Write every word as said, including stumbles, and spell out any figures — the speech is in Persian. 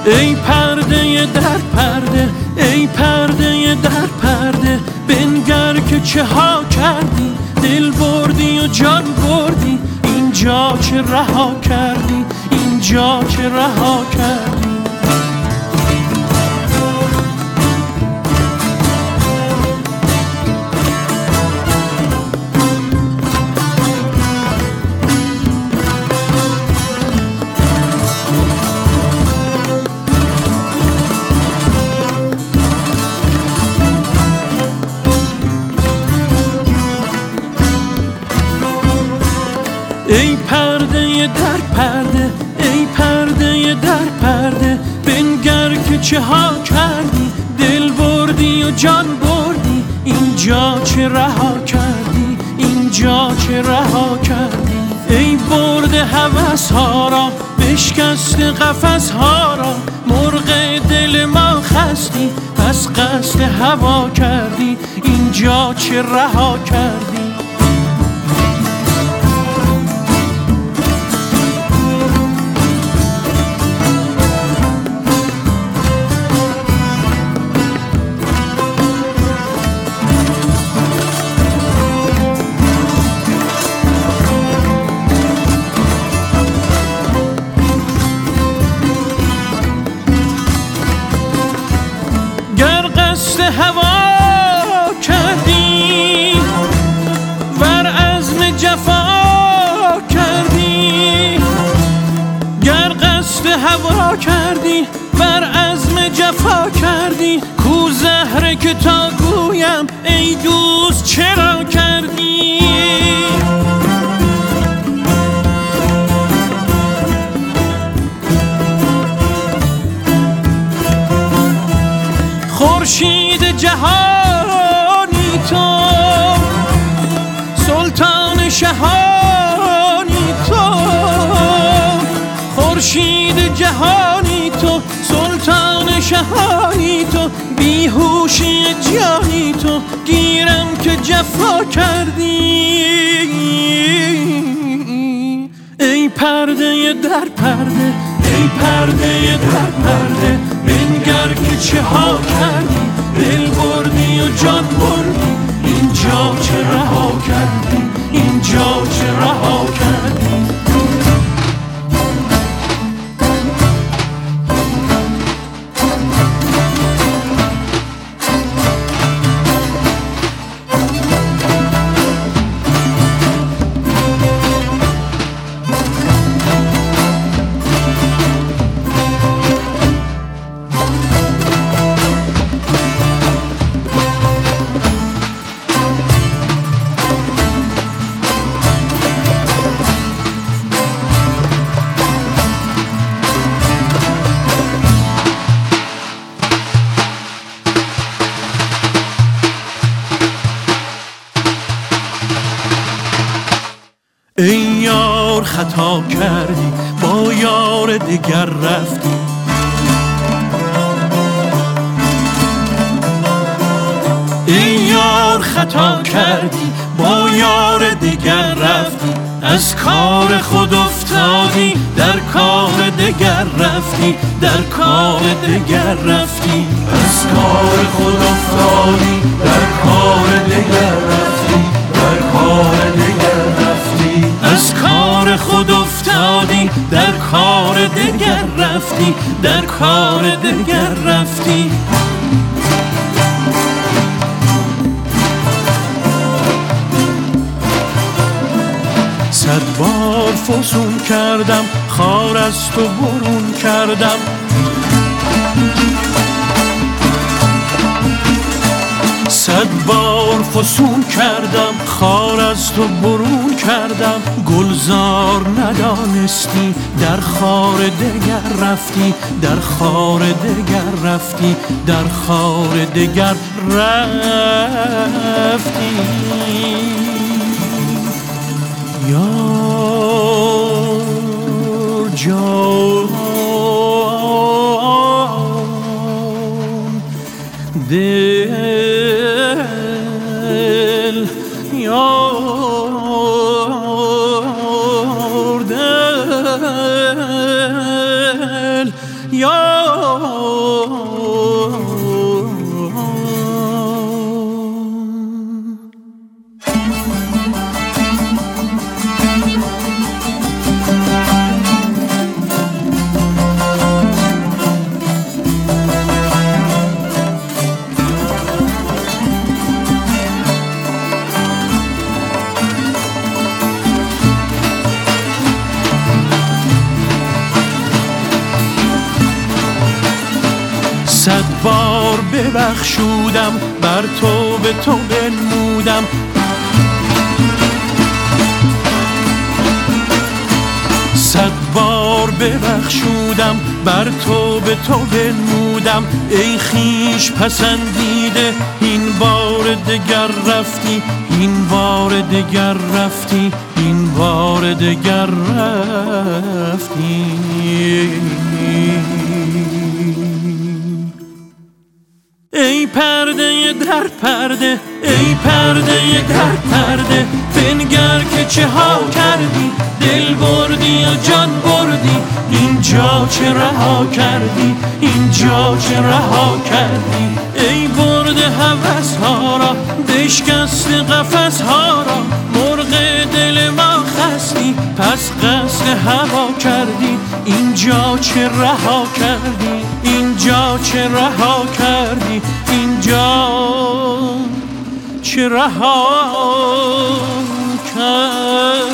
ای پرده در پرده، ای پرده در پرده، بنگر که چه ها کردی، دل بردی و جان بردی، اینجا چه رها کردی، اینجا چه رها کردی. ای پرده در پرده، ای پرده در پرده، بنگر که چه ها کردی، دل بردی و جان بردی، اینجا چه رها کردی، اینجا چه رها کردی. ای برده هوس ها را، بشکست قفس ها را، مرغ دل ما خستی، پس قصد هوا کردی، اینجا چه رها کردی. هوا کردی ور عزم جفا کردی، گر قصد هوا کردی ور عزم جفا کردی، کو زهره که تا گویم ای دوست چرا کردی. خورشید جهانی تو، سلطان شهانی تو، خورشید جهانی تو، سلطان شهانی تو، بیهوشی جانی تو، گیرم که جفا کردی. ای پرده در پرده، ای پرده در پرده، بنگر که چه ها کردی، دل بردی و جان بردی، اینجا چه رها کردی، اینجا چه رها کردی. ای یار خطا کردی، با یار دگر رفتی، ای یار خطا کردی، با یار دگر رفتی، از کار خود افتادی، در کار دگر رفتی، در کار دگر رفتی، از کار خود افتادی، در کار دگر رفتی، در کار دگر رفتی، از کار خود افتادی، در کار دگر رفتی، در کار دگر رفتی. صد بار فسون کردم، خار از تو برون کردم، صد بار فسون کردم، خار از تو برون کردم، گلزار ندانستی، در خار دگر رفتی، در خار دگر رفتی، در خار دگر رفتی. یار جان دل، یار دل، یار صد بار ببخشودم بر تو به تو بنمودم، صد بار ببخشودم بر تو به تو بنمودم. ای خویش پسندیده این بار دگر رفتی، این بار دگر رفتی، این بار دگر رفتی. ای پرده در پرده، ای پرده در پرده، بنگر که چه ها کردی، دل بردی و جان بردی، اینجا چه رها کردی، اینجا چه رها کردی. ای برده هوس ها را، بشکست قفس ها را، مرغ دل ما خستی، پس قصد هوا کردی، اینجا چه رها کردی، اینجا چه رها کردی، اینجا چه رها کردی.